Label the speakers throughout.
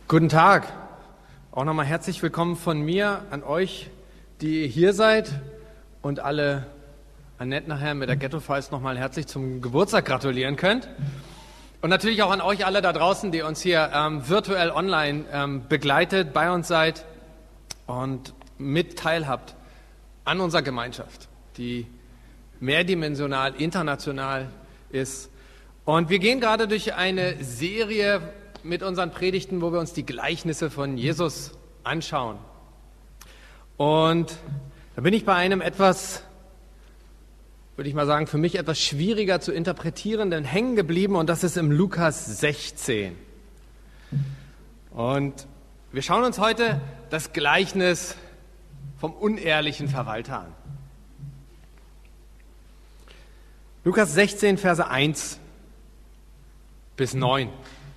Speaker 1: Guten Tag. Auch nochmal herzlich willkommen von mir an euch, die ihr hier seid, und alle Annette nachher mit der Ghetto-Feist nochmal herzlich zum Geburtstag gratulieren könnt. Und natürlich auch an euch alle da draußen, die uns hier virtuell online begleitet, bei uns seid und mit teilhabt an unserer Gemeinschaft, die mehrdimensional, international ist. Und wir gehen gerade durch eine Serie mit unseren Predigten, wo wir uns die Gleichnisse von Jesus anschauen. Und da bin ich bei einem etwas, würde ich mal sagen, für mich etwas schwieriger zu interpretierenden hängen geblieben, und das ist im Lukas 16. Und wir schauen uns heute das Gleichnis vom unehrlichen Verwalter an. Lukas 16, Verse 1 bis 9.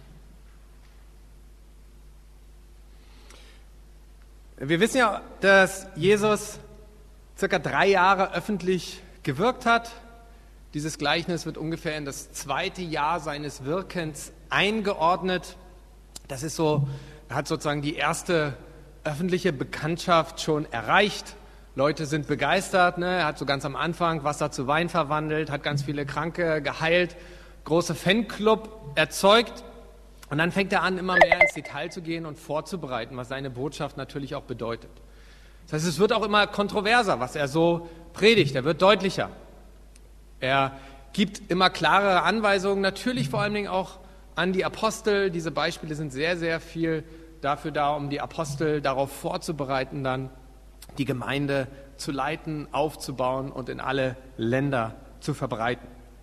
Speaker 1: Wir wissen ja, dass Jesus circa 3 Jahre öffentlich gewirkt hat. Dieses Gleichnis wird ungefähr in das 2. Jahr seines Wirkens eingeordnet. Das ist so, er hat sozusagen die erste öffentliche Bekanntschaft schon erreicht. Leute sind begeistert, ne? Er hat so ganz am Anfang Wasser zu Wein verwandelt, hat ganz viele Kranke geheilt, große Fanclub erzeugt. Und dann fängt er an, immer mehr ins Detail zu gehen und vorzubereiten, was seine Botschaft natürlich auch bedeutet. Das heißt, es wird auch immer kontroverser, was er so predigt. Er wird deutlicher. Er gibt immer klarere Anweisungen, natürlich vor allen Dingen auch an die Apostel. Diese Beispiele sind sehr, sehr viel dafür da, um die Apostel darauf vorzubereiten, dann die Gemeinde zu leiten, aufzubauen und in alle Länder zu verbreiten.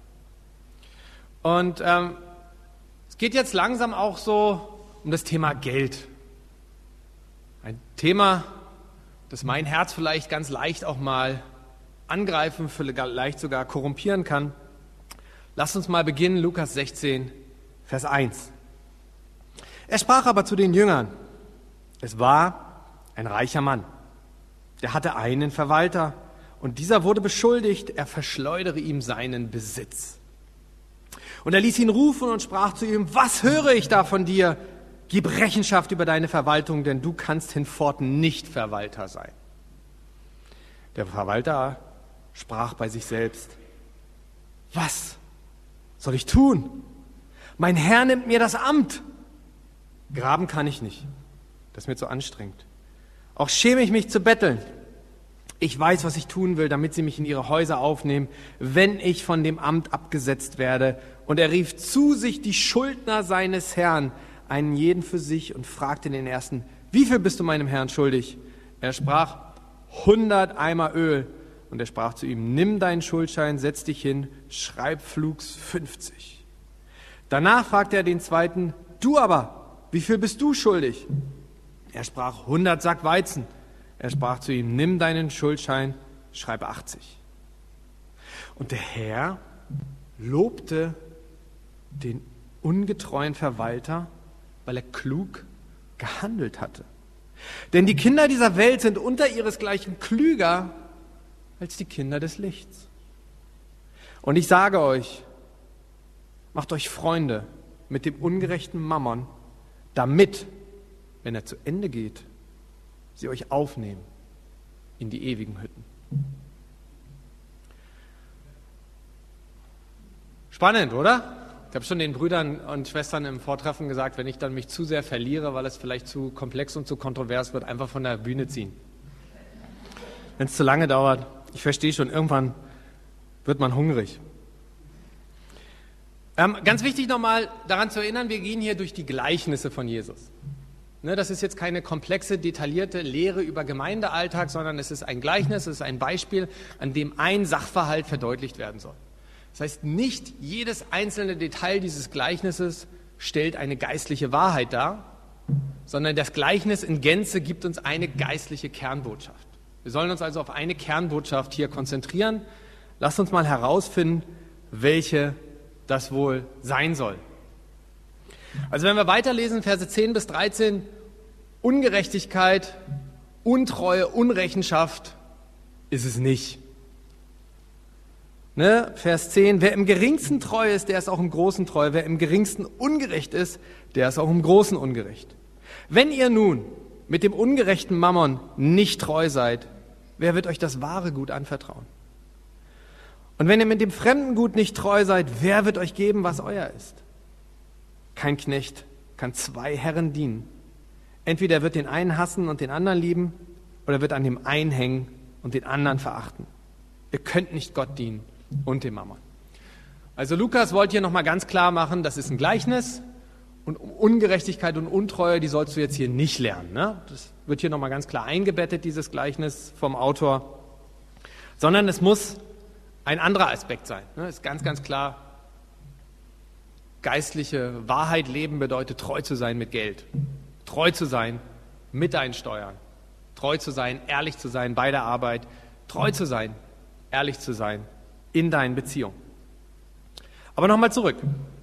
Speaker 1: Und es geht jetzt langsam auch so um das Thema Geld. Ein Thema, das mein Herz vielleicht ganz leicht auch mal angreifen, vielleicht sogar korrumpieren kann. Lasst uns mal beginnen, Lukas 16, Vers 1. Er sprach aber zu den Jüngern: Es war ein reicher Mann, der hatte einen Verwalter, und dieser wurde beschuldigt, er verschleudere ihm seinen Besitz. Und er ließ ihn rufen und sprach zu ihm: Was höre ich da von dir? Gib Rechenschaft über deine Verwaltung, denn du kannst hinfort nicht Verwalter sein. Der Verwalter sprach bei sich selbst: Was soll ich tun? Mein Herr nimmt mir das Amt. Graben kann ich nicht, das ist mir zu anstrengend. Auch schäme ich mich zu betteln. Ich weiß, was ich tun will, damit sie mich in ihre Häuser aufnehmen, wenn ich von dem Amt abgesetzt werde. Und er rief zu sich die Schuldner seines Herrn, einen jeden für sich, und fragte den ersten: Wie viel bist du meinem Herrn schuldig? Er sprach: 100 Eimer Öl. Und er sprach zu ihm: Nimm deinen Schuldschein, setz dich hin, schreib flugs 50. Danach fragte er den zweiten: Du aber, wie viel bist du schuldig? Er sprach: 100 Sack Weizen. Er sprach zu ihm: Nimm deinen Schuldschein, schreib 80. Und der Herr lobte den ungetreuen Verwalter, weil er klug gehandelt hatte. Denn die Kinder dieser Welt sind unter ihresgleichen klüger als die Kinder des Lichts. Und ich sage euch, macht euch Freunde mit dem ungerechten Mammon, damit, wenn er zu Ende geht, sie euch aufnehmen in die ewigen Hütten. Spannend, oder? Ich habe schon den Brüdern und Schwestern im Vortreffen gesagt, wenn ich dann mich zu sehr verliere, weil es vielleicht zu komplex und zu kontrovers wird, einfach von der Bühne ziehen. Wenn es zu lange dauert, ich verstehe schon, irgendwann wird man hungrig. Ganz wichtig nochmal daran zu erinnern, wir gehen hier durch die Gleichnisse von Jesus. Das ist jetzt keine komplexe, detaillierte Lehre über Gemeindealltag, sondern es ist ein Gleichnis, es ist ein Beispiel, an dem ein Sachverhalt verdeutlicht werden soll. Das heißt, nicht jedes einzelne Detail dieses Gleichnisses stellt eine geistliche Wahrheit dar, sondern das Gleichnis in Gänze gibt uns eine geistliche Kernbotschaft. Wir sollen uns also auf eine Kernbotschaft hier konzentrieren. Lasst uns mal herausfinden, welche das wohl sein soll. Also wenn wir weiterlesen, Verse 10 bis 13, Ungerechtigkeit, Untreue, Unrechenschaft ist es nicht. Vers 10, wer im geringsten treu ist, der ist auch im Großen treu. Wer im geringsten ungerecht ist, der ist auch im Großen ungerecht. Wenn ihr nun mit dem ungerechten Mammon nicht treu seid, wer wird euch das wahre Gut anvertrauen? Und wenn ihr mit dem fremden Gut nicht treu seid, wer wird euch geben, was euer ist? Kein Knecht kann 2 Herren dienen. Entweder er wird den einen hassen und den anderen lieben, oder wird an dem einen hängen und den anderen verachten. Ihr könnt nicht Gott dienen und dem Mammon. Also Lukas wollte hier nochmal ganz klar machen, das ist ein Gleichnis und Ungerechtigkeit und Untreue, die sollst du jetzt hier nicht lernen. Ne? Das wird hier nochmal ganz klar eingebettet, dieses Gleichnis vom Autor. Sondern es muss ein anderer Aspekt sein. Ne? Ist ganz, ganz klar, geistliche Wahrheit leben bedeutet, treu zu sein mit Geld. Treu zu sein mit deinen Steuern. Treu zu sein, ehrlich zu sein bei der Arbeit. Treu zu sein, ehrlich zu sein in deinen Beziehungen. Aber nochmal zurück.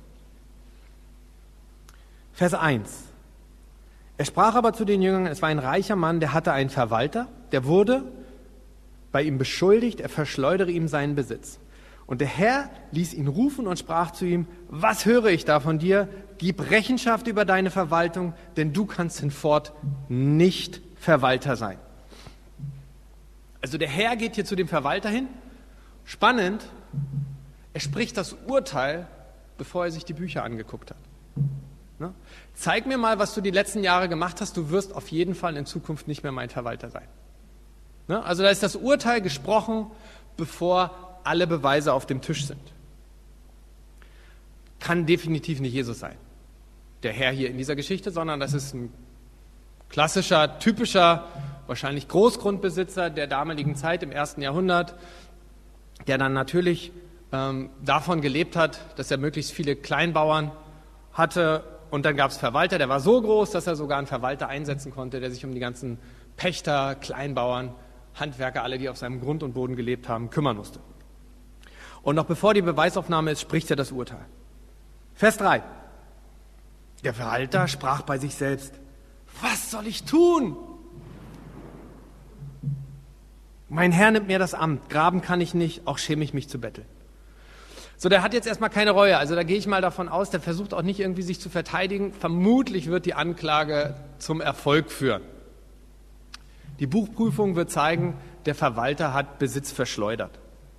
Speaker 1: Vers 1. Er sprach aber zu den Jüngern, es war ein reicher Mann, der hatte einen Verwalter, der wurde bei ihm beschuldigt, er verschleudere ihm seinen Besitz. Und der Herr ließ ihn rufen und sprach zu ihm, was höre ich da von dir? Gib Rechenschaft über deine Verwaltung, denn du kannst hinfort nicht Verwalter sein. Also der Herr geht hier zu dem Verwalter hin. Spannend, er spricht das Urteil, bevor er sich die Bücher angeguckt hat. Ne? Zeig mir mal, was du die letzten Jahre gemacht hast, du wirst auf jeden Fall in Zukunft nicht mehr mein Verwalter sein. Ne? Also da ist das Urteil gesprochen, bevor alle Beweise auf dem Tisch sind. Kann definitiv nicht Jesus sein, der Herr hier in dieser Geschichte, sondern das ist ein klassischer, typischer, wahrscheinlich Großgrundbesitzer der damaligen Zeit im 1. Jahrhundert, der dann natürlich davon gelebt hat, dass er möglichst viele Kleinbauern hatte. Und dann gab es Verwalter, der war so groß, dass er sogar einen Verwalter einsetzen konnte, der sich um die ganzen Pächter, Kleinbauern, Handwerker, alle, die auf seinem Grund und Boden gelebt haben, kümmern musste. Und noch bevor die Beweisaufnahme ist, spricht er das Urteil. Vers 3. Der Verwalter sprach bei sich selbst, was soll ich tun? Mein Herr nimmt mir das Amt, graben kann ich nicht, auch schäme ich mich zu betteln. So, der hat jetzt erstmal keine Reue, also da gehe ich mal davon aus, der versucht auch nicht irgendwie sich zu verteidigen. Vermutlich wird die Anklage zum Erfolg führen. Die Buchprüfung wird zeigen, der Verwalter hat Besitz verschleudert.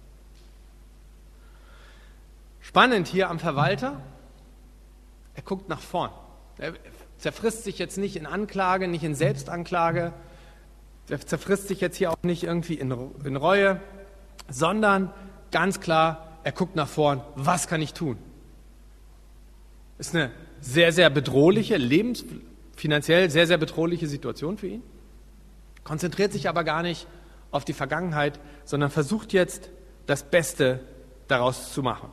Speaker 1: Spannend hier am Verwalter, er guckt nach vorn. Er zerfrisst sich jetzt nicht in Anklage, nicht in Selbstanklage, er zerfrisst sich jetzt hier auch nicht irgendwie in Reue, sondern ganz klar, er guckt nach vorn, was kann ich tun? Ist eine sehr, sehr bedrohliche, finanziell sehr, sehr bedrohliche Situation für ihn. Konzentriert sich aber gar nicht auf die Vergangenheit, sondern versucht jetzt, das Beste daraus zu machen.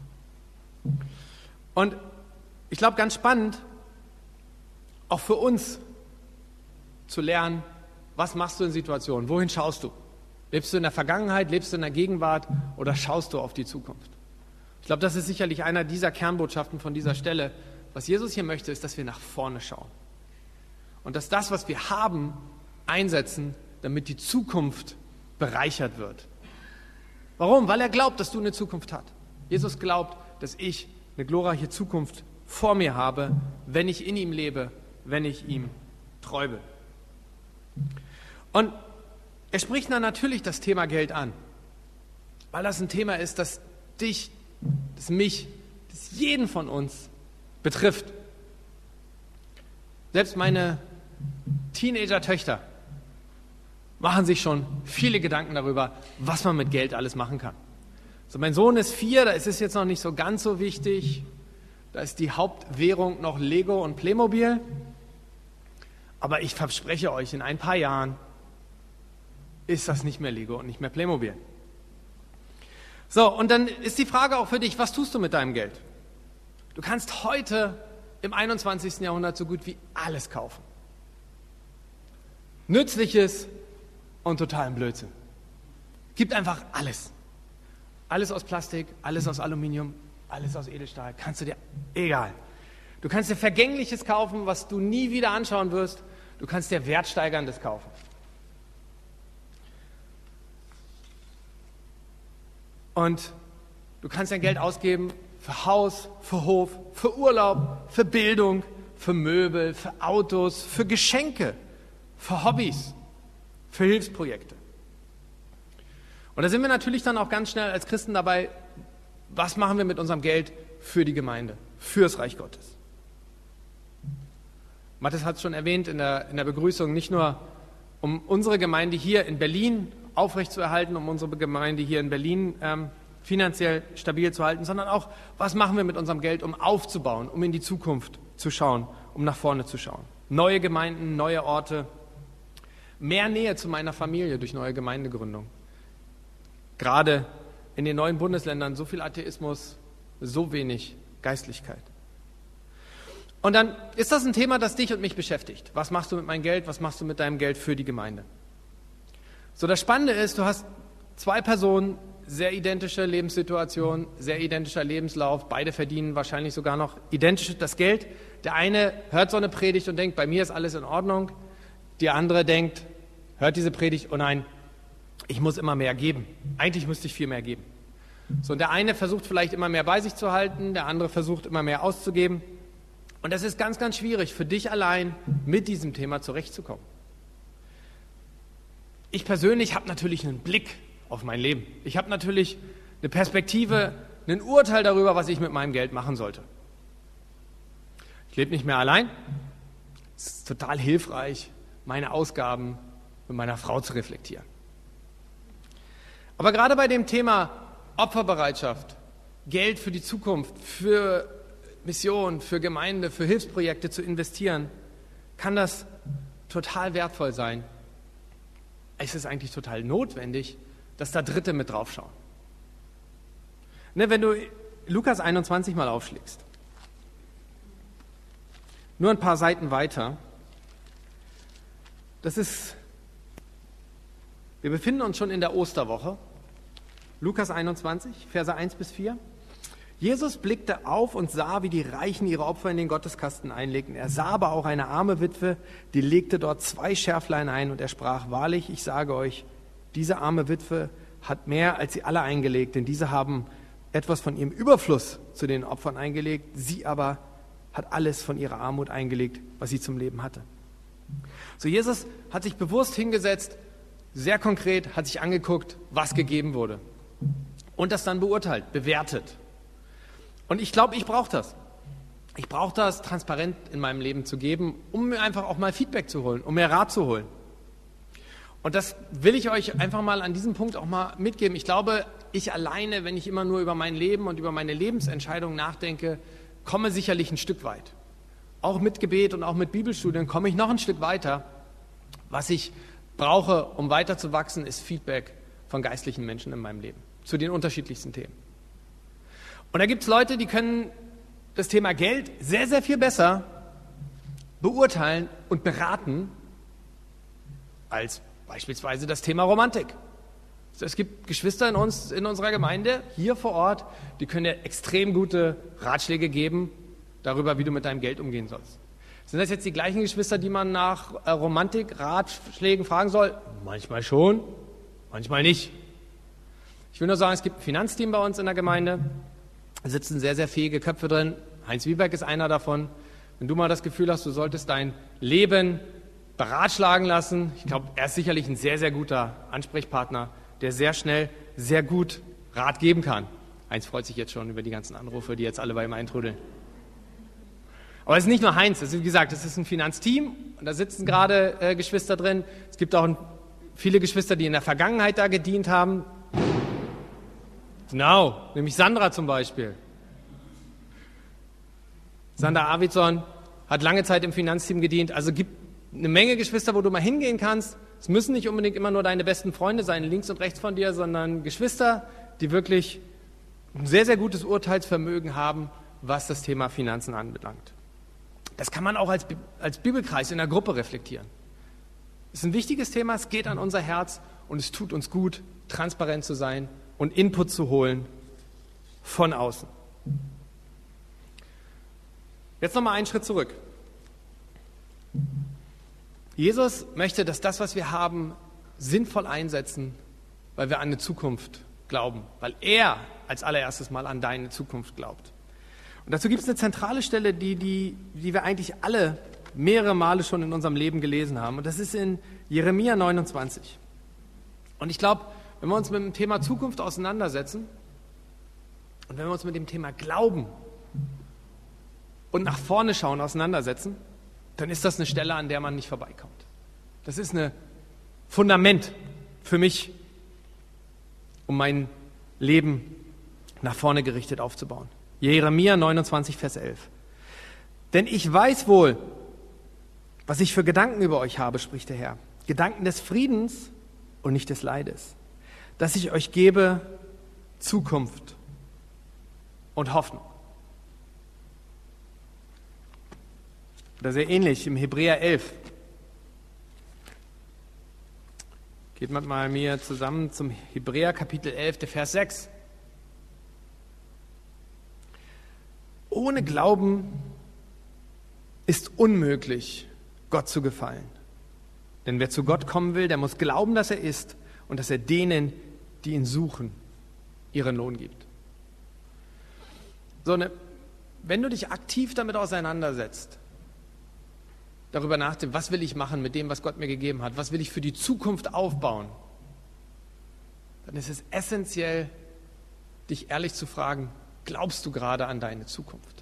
Speaker 1: Und ich glaube, ganz spannend, auch für uns zu lernen, was machst du in Situationen, wohin schaust du? Lebst du in der Vergangenheit, lebst du in der Gegenwart oder schaust du auf die Zukunft? Ich glaube, das ist sicherlich einer dieser Kernbotschaften von dieser Stelle. Was Jesus hier möchte, ist, dass wir nach vorne schauen. Und dass das, was wir haben, einsetzen, damit die Zukunft bereichert wird. Warum? Weil er glaubt, dass du eine Zukunft hast. Jesus glaubt, dass ich eine glorreiche Zukunft vor mir habe, wenn ich in ihm lebe, wenn ich ihm treu bin. Und er spricht dann natürlich das Thema Geld an, weil das ein Thema ist, das dich, das mich, das jeden von uns betrifft. Selbst meine Teenager-Töchter machen sich schon viele Gedanken darüber, was man mit Geld alles machen kann. So, mein Sohn ist 4, da ist es jetzt noch nicht so ganz so wichtig. Da ist die Hauptwährung noch Lego und Playmobil. Aber ich verspreche euch, in ein paar Jahren ist das nicht mehr Lego und nicht mehr Playmobil. So, und dann ist die Frage auch für dich, was tust du mit deinem Geld? Du kannst heute im 21. Jahrhundert so gut wie alles kaufen. Nützliches und totalen Blödsinn. Gibt einfach alles. Alles aus Plastik, alles aus Aluminium, alles aus Edelstahl. Kannst du dir, egal. Du kannst dir Vergängliches kaufen, was du nie wieder anschauen wirst. Du kannst dir Wertsteigerndes kaufen. Und du kannst dein Geld ausgeben für Haus, für Hof, für Urlaub, für Bildung, für Möbel, für Autos, für Geschenke, für Hobbys, für Hilfsprojekte. Und da sind wir natürlich dann auch ganz schnell als Christen dabei, was machen wir mit unserem Geld für die Gemeinde, fürs Reich Gottes. Matthias hat es schon erwähnt in der Begrüßung, nicht nur um unsere Gemeinde hier in Berlin aufrechtzuerhalten, um unsere Gemeinde hier in Berlin finanziell stabil zu halten, sondern auch, was machen wir mit unserem Geld, um aufzubauen, um in die Zukunft zu schauen, um nach vorne zu schauen. Neue Gemeinden, neue Orte, mehr Nähe zu meiner Familie durch neue Gemeindegründung. Gerade in den neuen Bundesländern so viel Atheismus, so wenig Geistlichkeit. Und dann ist das ein Thema, das dich und mich beschäftigt. Was machst du mit meinem Geld? Was machst du mit deinem Geld für die Gemeinde? So, das Spannende ist, du hast zwei Personen, sehr identische Lebenssituation, sehr identischer Lebenslauf. Beide verdienen wahrscheinlich sogar noch identisch das Geld. Der eine hört so eine Predigt und denkt, bei mir ist alles in Ordnung. Der andere denkt, hört diese Predigt, oh nein, ich muss immer mehr geben. Eigentlich müsste ich viel mehr geben. So, und der eine versucht vielleicht immer mehr bei sich zu halten, der andere versucht immer mehr auszugeben. Und das ist ganz, ganz schwierig für dich allein, mit diesem Thema zurechtzukommen. Ich persönlich habe natürlich einen Blick auf mein Leben. Ich habe natürlich eine Perspektive, ein Urteil darüber, was ich mit meinem Geld machen sollte. Ich lebe nicht mehr allein. Es ist total hilfreich, meine Ausgaben mit meiner Frau zu reflektieren. Aber gerade bei dem Thema Opferbereitschaft, Geld für die Zukunft, für Mission, für Gemeinde, für Hilfsprojekte zu investieren, kann das total wertvoll sein. Es ist eigentlich total notwendig, dass da Dritte mit draufschauen. Ne, wenn du Lukas 21 mal aufschlägst, nur ein paar Seiten weiter, wir befinden uns schon in der Osterwoche, Lukas 21, Verse 1 bis 4. Jesus blickte auf und sah, wie die Reichen ihre Opfer in den Gotteskasten einlegten. Er sah aber auch eine arme Witwe, die legte dort 2 Schärflein ein und er sprach, wahrlich, ich sage euch, diese arme Witwe hat mehr als sie alle eingelegt, denn diese haben etwas von ihrem Überfluss zu den Opfern eingelegt, sie aber hat alles von ihrer Armut eingelegt, was sie zum Leben hatte. So, Jesus hat sich bewusst hingesetzt, sehr konkret, hat sich angeguckt, was gegeben wurde und das dann beurteilt, bewertet. Und ich glaube, ich brauche das. Ich brauche das, transparent in meinem Leben zu geben, um mir einfach auch mal Feedback zu holen, um mir Rat zu holen. Und das will ich euch einfach mal an diesem Punkt auch mal mitgeben. Ich glaube, ich alleine, wenn ich immer nur über mein Leben und über meine Lebensentscheidungen nachdenke, komme sicherlich ein Stück weit. Auch mit Gebet und auch mit Bibelstudien komme ich noch ein Stück weiter. Was ich brauche, um weiter zu wachsen, ist Feedback von geistlichen Menschen in meinem Leben zu den unterschiedlichsten Themen. Und da gibt es Leute, die können das Thema Geld sehr, sehr viel besser beurteilen und beraten als beispielsweise das Thema Romantik. Es gibt Geschwister in unserer Gemeinde, hier vor Ort, die können dir extrem gute Ratschläge geben darüber, wie du mit deinem Geld umgehen sollst. Sind das jetzt die gleichen Geschwister, die man nach Romantik-Ratschlägen fragen soll? Manchmal schon, manchmal nicht. Ich will nur sagen, es gibt ein Finanzteam bei uns in der Gemeinde. Da sitzen sehr, sehr fähige Köpfe drin. Heinz Wieberg ist einer davon. Wenn du mal das Gefühl hast, du solltest dein Leben beratschlagen lassen, ich glaube, er ist sicherlich ein sehr, sehr guter Ansprechpartner, der sehr schnell, sehr gut Rat geben kann. Heinz freut sich jetzt schon über die ganzen Anrufe, die jetzt alle bei ihm eintrudeln. Aber es ist nicht nur Heinz, wie gesagt, es ist ein Finanzteam und da sitzen gerade Geschwister drin. Es gibt auch viele Geschwister, die in der Vergangenheit da gedient haben. Genau, nämlich Sandra zum Beispiel. Sandra Arvidsson hat lange Zeit im Finanzteam gedient. Also gibt eine Menge Geschwister, wo du mal hingehen kannst. Es müssen nicht unbedingt immer nur deine besten Freunde sein, links und rechts von dir, sondern Geschwister, die wirklich ein sehr, sehr gutes Urteilsvermögen haben, was das Thema Finanzen anbelangt. Das kann man auch als Bibelkreis in der Gruppe reflektieren. Es ist ein wichtiges Thema, es geht an unser Herz und es tut uns gut, transparent zu sein und Input zu holen von außen. Jetzt nochmal einen Schritt zurück. Jesus möchte, dass das, was wir haben, sinnvoll einsetzen, weil wir an eine Zukunft glauben, weil er als allererstes mal an deine Zukunft glaubt. Und dazu gibt es eine zentrale Stelle, die wir eigentlich alle mehrere Male schon in unserem Leben gelesen haben. Und das ist in Jeremia 29. Und ich glaube, wenn wir uns mit dem Thema Zukunft auseinandersetzen und wenn wir uns mit dem Thema Glauben und nach vorne schauen auseinandersetzen, dann ist das eine Stelle, an der man nicht vorbeikommt. Das ist ein Fundament für mich, um mein Leben nach vorne gerichtet aufzubauen. Jeremia 29, Vers 11. Denn ich weiß wohl, was ich für Gedanken über euch habe, spricht der Herr. Gedanken des Friedens und nicht des Leides. Dass ich euch gebe Zukunft und Hoffnung. Oder sehr ähnlich im Hebräer 11. Geht man mal mir zusammen zum Hebräer Kapitel 11, der Vers 6. Ohne Glauben ist unmöglich, Gott zu gefallen. Denn wer zu Gott kommen will, der muss glauben, dass er ist und dass er denen, die ihn suchen, ihren Lohn gibt. Wenn du dich aktiv damit auseinandersetzt, darüber nachdenkst, was will ich machen mit dem, was Gott mir gegeben hat, was will ich für die Zukunft aufbauen, dann ist es essentiell, dich ehrlich zu fragen, glaubst du gerade an deine Zukunft?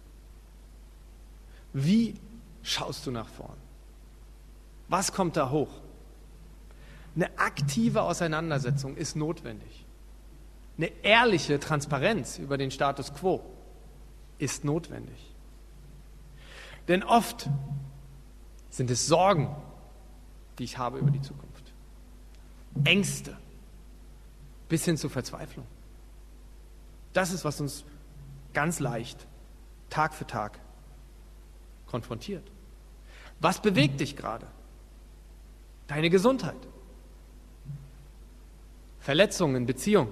Speaker 1: Wie schaust du nach vorn? Was kommt da hoch? Eine aktive Auseinandersetzung ist notwendig. Eine ehrliche Transparenz über den Status quo ist notwendig. Denn oft sind es Sorgen, die ich habe über die Zukunft. Ängste bis hin zur Verzweiflung. Das ist, was uns ganz leicht Tag für Tag konfrontiert. Was bewegt dich gerade? Deine Gesundheit. Verletzungen in Beziehung.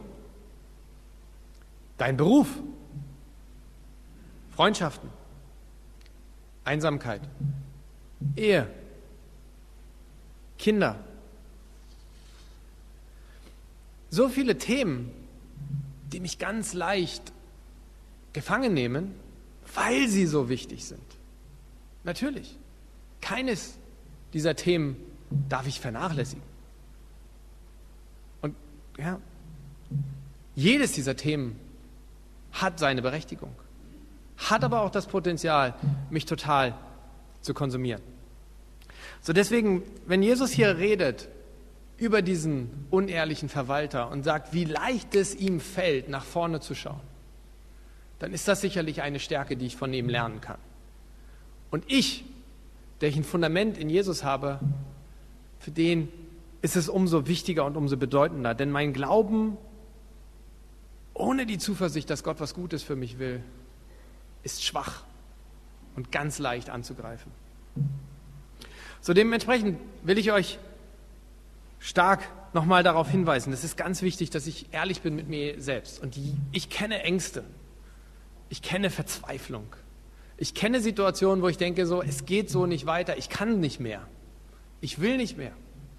Speaker 1: Dein Beruf. Freundschaften. Einsamkeit. Ehe. Kinder. So viele Themen, die mich ganz leicht gefangen nehmen, weil sie so wichtig sind. Natürlich, keines dieser Themen darf ich vernachlässigen. Und ja, jedes dieser Themen hat seine Berechtigung, hat aber auch das Potenzial, mich total zu konsumieren. So deswegen, wenn Jesus hier redet über diesen unehrlichen Verwalter und sagt, wie leicht es ihm fällt, nach vorne zu schauen, dann ist das sicherlich eine Stärke, die ich von ihm lernen kann. Und ich, der ich ein Fundament in Jesus habe, für den ist es umso wichtiger und umso bedeutender. Denn mein Glauben ohne die Zuversicht, dass Gott was Gutes für mich will, ist schwach und ganz leicht anzugreifen. So dementsprechend will ich euch stark nochmal darauf hinweisen, es ist ganz wichtig, dass ich ehrlich bin mit mir selbst. Und ich kenne Ängste, ich kenne Verzweiflung, ich kenne Situationen, wo ich denke, so, es geht so nicht weiter, ich kann nicht mehr, ich will nicht mehr.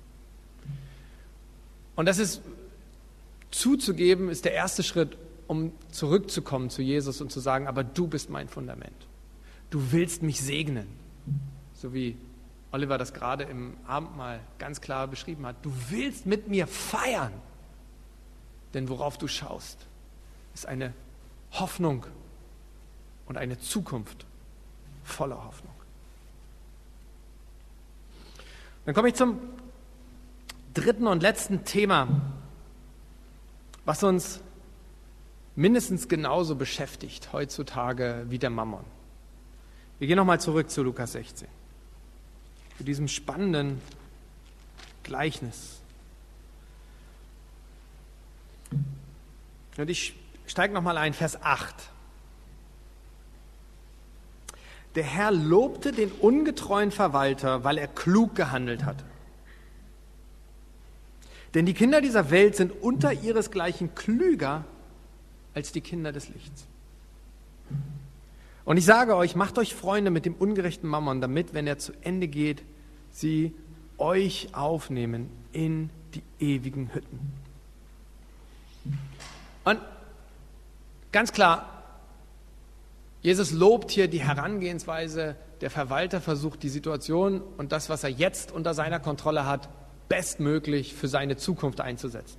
Speaker 1: Und das ist, zuzugeben, ist der erste Schritt, um zurückzukommen zu Jesus und zu sagen, aber du bist mein Fundament. Du willst mich segnen, so wie Oliver das gerade im Abendmahl ganz klar beschrieben hat. Du willst mit mir feiern, denn worauf du schaust, ist eine Hoffnung und eine Zukunft voller Hoffnung. Dann komme ich zum dritten und letzten Thema, was uns mindestens genauso beschäftigt heutzutage wie der Mammon. Wir gehen nochmal zurück zu Lukas 16. Zu diesem spannenden Gleichnis. Und ich steige nochmal ein, Vers 8. Der Herr lobte den ungetreuen Verwalter, weil er klug gehandelt hatte. Denn die Kinder dieser Welt sind unter ihresgleichen klüger als die Kinder des Lichts. Und ich sage euch, macht euch Freunde mit dem ungerechten Mammon, damit, wenn er zu Ende geht, sie euch aufnehmen in die ewigen Hütten. Und ganz klar, Jesus lobt hier die Herangehensweise. Der Verwalter versucht die Situation und das, was er jetzt unter seiner Kontrolle hat, bestmöglich für seine Zukunft einzusetzen.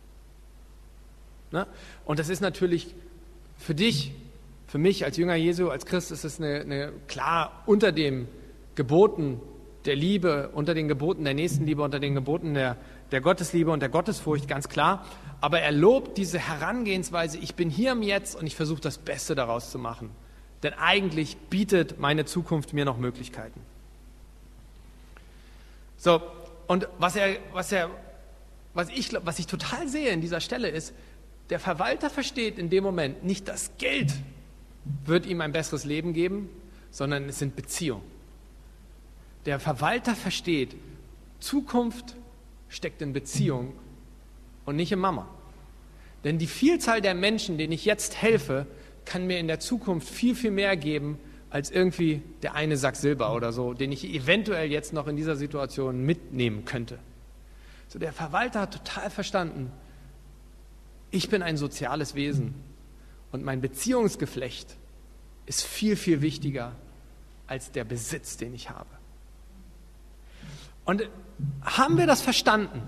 Speaker 1: Ne? Und das ist natürlich für dich, für mich als Jünger Jesu, als Christ, ist es klar unter den Geboten der Liebe, unter den Geboten der Nächstenliebe, unter den Geboten der Gottesliebe und der Gottesfurcht, ganz klar. Aber er lobt diese Herangehensweise, ich bin hier im Jetzt und ich versuche das Beste daraus zu machen. Denn eigentlich bietet meine Zukunft mir noch Möglichkeiten. So, und was ich total sehe in dieser Stelle ist, der Verwalter versteht in dem Moment nicht, das Geld wird ihm ein besseres Leben geben, sondern es sind Beziehungen. Der Verwalter versteht, Zukunft steckt in Beziehung und nicht im Mammon. Denn die Vielzahl der Menschen, denen ich jetzt helfe, kann mir in der Zukunft viel, viel mehr geben, als irgendwie der eine Sack Silber oder so, den ich eventuell jetzt noch in dieser Situation mitnehmen könnte. So, der Verwalter hat total verstanden, ich bin ein soziales Wesen und mein Beziehungsgeflecht ist viel, viel wichtiger als der Besitz, den ich habe. Und haben wir das verstanden,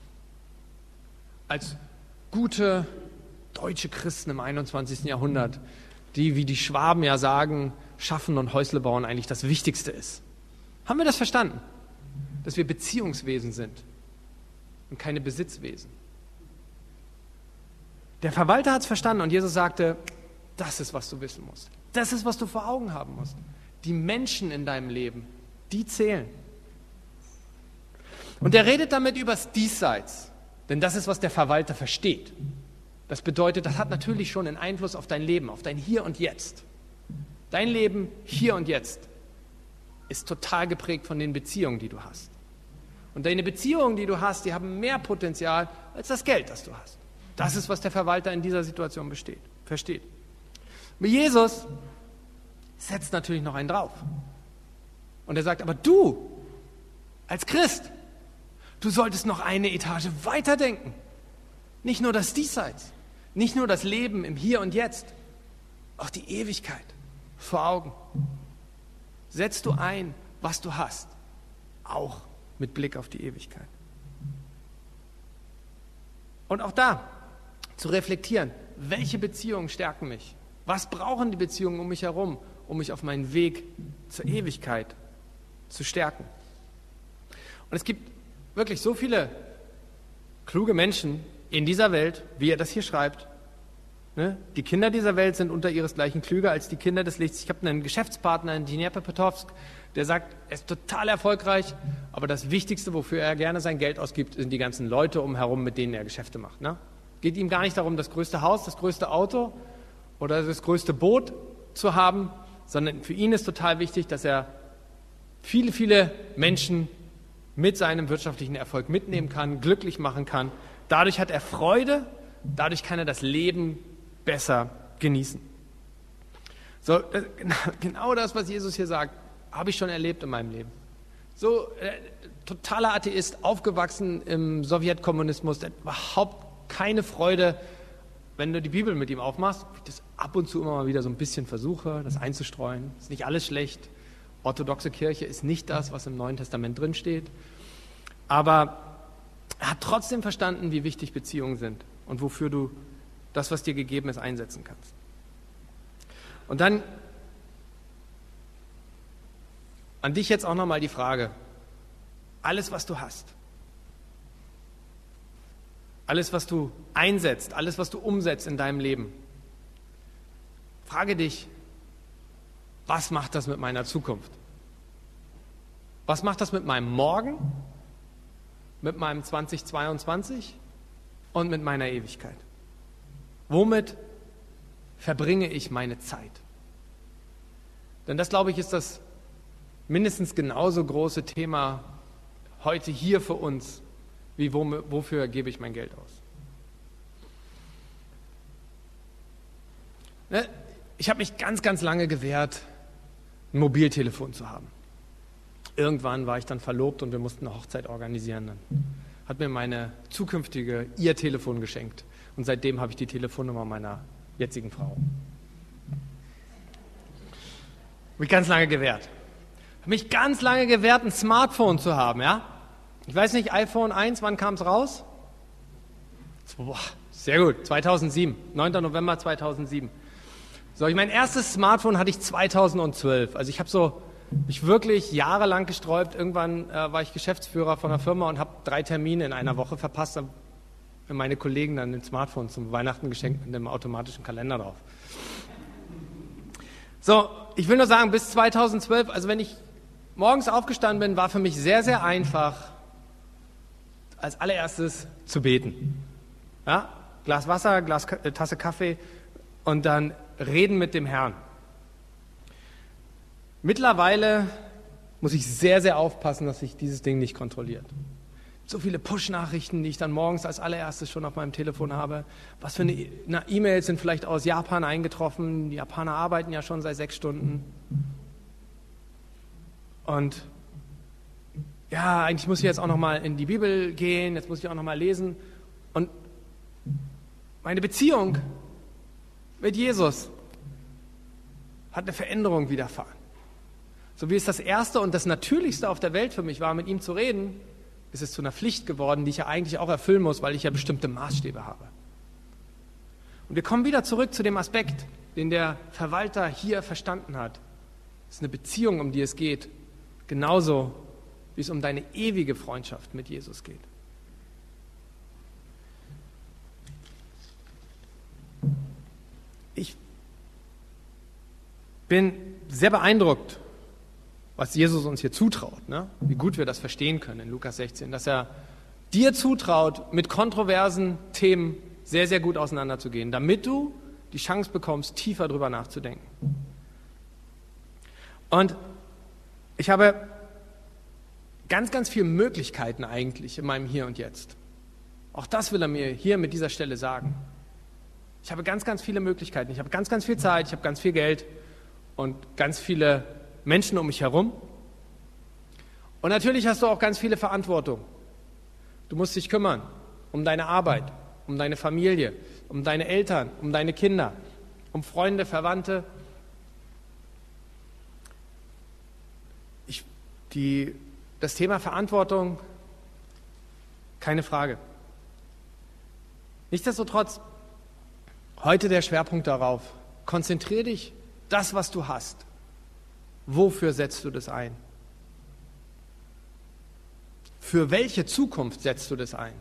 Speaker 1: als gute deutsche Christen im 21. Jahrhundert, die, wie die Schwaben ja sagen, Schaffen und Häusle bauen eigentlich das Wichtigste ist? Haben wir das verstanden, dass wir Beziehungswesen sind und keine Besitzwesen? Der Verwalter hat es verstanden und Jesus sagte, das ist, was du wissen musst. Das ist, was du vor Augen haben musst. Die Menschen in deinem Leben, die zählen. Und er redet damit übers Diesseits, denn das ist, was der Verwalter versteht. Das bedeutet, das hat natürlich schon einen Einfluss auf dein Leben, auf dein Hier und Jetzt. Dein Leben hier und jetzt ist total geprägt von den Beziehungen, die du hast. Und deine Beziehungen, die du hast, die haben mehr Potenzial als das Geld, das du hast. Das ist, was der Verwalter in dieser Situation versteht. Mit Jesus setzt natürlich noch einen drauf. Und er sagt, aber du, als Christ, du solltest noch eine Etage weiterdenken. Nicht nur das Diesseits, nicht nur das Leben im Hier und Jetzt, auch die Ewigkeit vor Augen. Setzt du ein, was du hast, auch mit Blick auf die Ewigkeit. Und auch da zu reflektieren, welche Beziehungen stärken mich? Was brauchen die Beziehungen um mich herum, um mich auf meinen Weg zur Ewigkeit zu stärken? Und es gibt wirklich so viele kluge Menschen in dieser Welt, wie er das hier schreibt. Ne? Die Kinder dieser Welt sind unter ihresgleichen klüger als die Kinder des Lichts. Ich habe einen Geschäftspartner in Dnipropetrovsk, der sagt, er ist total erfolgreich, aber das Wichtigste, wofür er gerne sein Geld ausgibt, sind die ganzen Leute umherum, mit denen er Geschäfte macht. Ne? Geht ihm gar nicht darum, das größte Haus, das größte Auto oder das größte Boot zu haben, sondern für ihn ist total wichtig, dass er viele, viele Menschen mit seinem wirtschaftlichen Erfolg mitnehmen kann, glücklich machen kann. Dadurch hat er Freude, dadurch kann er das Leben besser genießen. So, genau das, was Jesus hier sagt, habe ich schon erlebt in meinem Leben. So, totaler Atheist, aufgewachsen im Sowjetkommunismus, der hat überhaupt keine Freude, wenn du die Bibel mit ihm aufmachst. Ich das ab und zu immer mal wieder so ein bisschen versuche, das einzustreuen. Ist nicht alles schlecht. Orthodoxe Kirche ist nicht das, was im Neuen Testament drinsteht. Aber er hat trotzdem verstanden, wie wichtig Beziehungen sind und wofür du das, was dir gegeben ist, einsetzen kannst. Und dann an dich jetzt auch nochmal die Frage, alles, was du hast, alles, was du einsetzt, alles, was du umsetzt in deinem Leben, frage dich, was macht das mit meiner Zukunft? Was macht das mit meinem Morgen, mit meinem 2022 und mit meiner Ewigkeit? Womit verbringe ich meine Zeit? Denn das, glaube ich, ist das mindestens genauso große Thema heute hier für uns, wie wofür gebe ich mein Geld aus? Ich habe mich ganz, ganz lange gewehrt, ein Mobiltelefon zu haben. Irgendwann war ich dann verlobt und wir mussten eine Hochzeit organisieren. Dann hat mir meine zukünftige ihr Telefon geschenkt. Und seitdem habe ich die Telefonnummer meiner jetzigen Frau. mich ganz lange gewehrt. Habe mich ganz lange gewehrt, ein Smartphone zu haben, ja? Ich weiß nicht, iPhone 1, wann kam es raus? Boah, sehr gut, 2007, 9. November 2007. So, mein erstes Smartphone hatte ich 2012. Also ich habe mich wirklich jahrelang gesträubt. Irgendwann war ich Geschäftsführer von einer Firma und habe 3 Termine in einer Woche verpasst. Da haben meine Kollegen dann ein Smartphone zum Weihnachten geschenkt mit einem automatischen Kalender drauf. So, ich will nur sagen, bis 2012, also wenn ich morgens aufgestanden bin, war für mich sehr, sehr einfach, als allererstes zu beten. Ja? Glas Wasser, Tasse Kaffee und dann reden mit dem Herrn. Mittlerweile muss ich sehr, sehr aufpassen, dass sich dieses Ding nicht kontrolliert. So viele Push-Nachrichten, die ich dann morgens als allererstes schon auf meinem Telefon habe. Was für eine E-Mails sind vielleicht aus Japan eingetroffen? Die Japaner arbeiten ja schon seit 6 Stunden. Und ja, eigentlich muss ich jetzt auch noch mal in die Bibel gehen, jetzt muss ich auch noch mal lesen. Und meine Beziehung mit Jesus hat eine Veränderung widerfahren. So wie es das Erste und das Natürlichste auf der Welt für mich war, mit ihm zu reden, ist es zu einer Pflicht geworden, die ich ja eigentlich auch erfüllen muss, weil ich ja bestimmte Maßstäbe habe. Und wir kommen wieder zurück zu dem Aspekt, den der Verwalter hier verstanden hat. Es ist eine Beziehung, um die es geht, genauso wie es um deine ewige Freundschaft mit Jesus geht. Ich bin sehr beeindruckt, was Jesus uns hier zutraut, ne? Wie gut wir das verstehen können in Lukas 16, dass er dir zutraut, mit kontroversen Themen sehr, sehr gut auseinanderzugehen, damit du die Chance bekommst, tiefer drüber nachzudenken. Und ich habe ganz, ganz viele Möglichkeiten eigentlich in meinem Hier und Jetzt. Auch das will er mir hier mit dieser Stelle sagen. Ich habe ganz, ganz viele Möglichkeiten. Ich habe ganz, ganz viel Zeit, ich habe ganz viel Geld und ganz viele Menschen um mich herum. Und natürlich hast du auch ganz viele Verantwortung. Du musst dich kümmern um deine Arbeit, um deine Familie, um deine Eltern, um deine Kinder, um Freunde, Verwandte. Das Thema Verantwortung, keine Frage. Nichtsdestotrotz, heute der Schwerpunkt darauf. Konzentriere dich, das, was du hast. Wofür setzt du das ein? Für welche Zukunft setzt du das ein?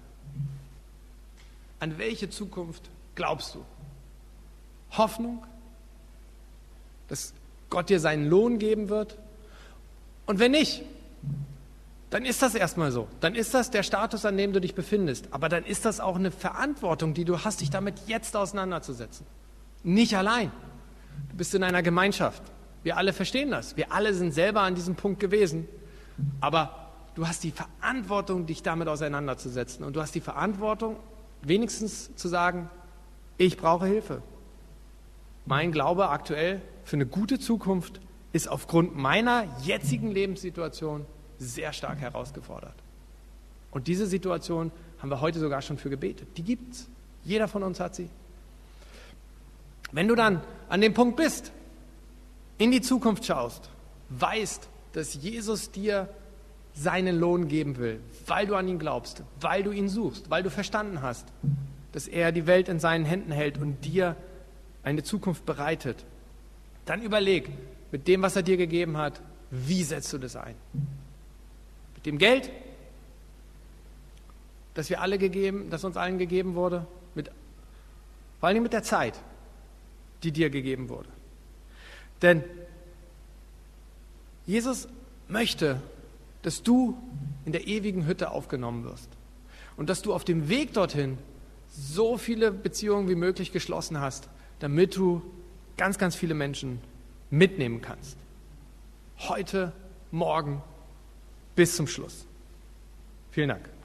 Speaker 1: An welche Zukunft glaubst du? Hoffnung, dass Gott dir seinen Lohn geben wird? Und wenn nicht, dann ist das erstmal so. Dann ist das der Status, an dem du dich befindest. Aber dann ist das auch eine Verantwortung, die du hast, dich damit jetzt auseinanderzusetzen. Nicht allein. Du bist in einer Gemeinschaft. Wir alle verstehen das. Wir alle sind selber an diesem Punkt gewesen. Aber du hast die Verantwortung, dich damit auseinanderzusetzen. Und du hast die Verantwortung, wenigstens zu sagen, ich brauche Hilfe. Mein Glaube aktuell für eine gute Zukunft ist aufgrund meiner jetzigen Lebenssituation sehr stark herausgefordert. Und diese Situation haben wir heute sogar schon für gebetet. Die gibt's. Jeder von uns hat sie. Wenn du dann an dem Punkt bist, in die Zukunft schaust, weißt, dass Jesus dir seinen Lohn geben will, weil du an ihn glaubst, weil du ihn suchst, weil du verstanden hast, dass er die Welt in seinen Händen hält und dir eine Zukunft bereitet, dann überleg, mit dem, was er dir gegeben hat, wie setzt du das ein? Mit dem Geld, das uns allen gegeben wurde, vor allem mit der Zeit, die dir gegeben wurde. Denn Jesus möchte, dass du in der ewigen Hütte aufgenommen wirst und dass du auf dem Weg dorthin so viele Beziehungen wie möglich geschlossen hast, damit du ganz, ganz viele Menschen mitnehmen kannst. Heute, morgen, bis zum Schluss. Vielen Dank.